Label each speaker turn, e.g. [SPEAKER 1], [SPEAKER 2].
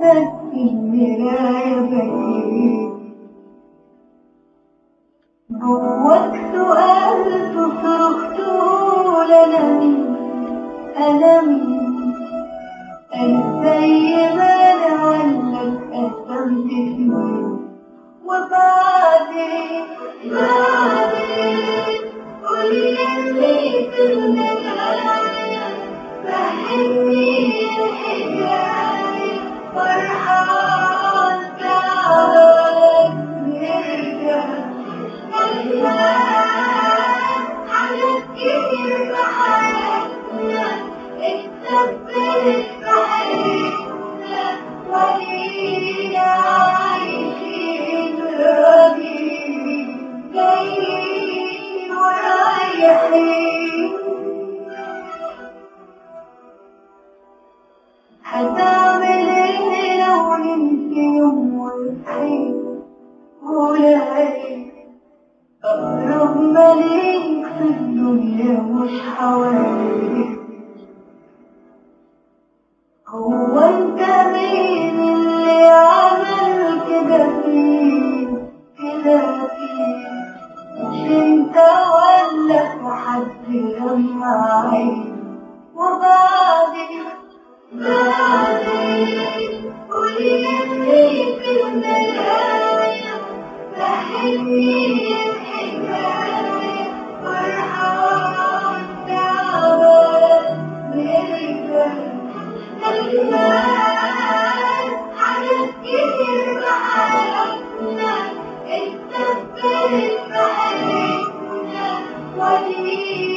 [SPEAKER 1] نفسك في المراية بكيت، جواك سؤال تصرخ تقول أنا مين، أنا مين، أنا زي ما أنا ولا اتقسمت سنين. وبعدين قولي اللي في المراية، فهمني الحكاية، فرحان تعبان نرجع نسال حاجات كتير في حياتنا اتثبتت في حياتنا، ولينا عايشين راضيين جايين ورايحين. هتعمل ايه لو نمت يوم وصحيت ولقيت أقرب مليك في الدنيا مش حواليك؟ هو انت مين اللي عمل كده فيك كده فيك؟ مش انت ولا في حد لما عين؟ وبعدين قولي اللي في المراية، فهمني الحكاية، فرحان تعبان نرجع نسال حاجات كتير في حياتنا اتثبتت في حياتنا، ولينا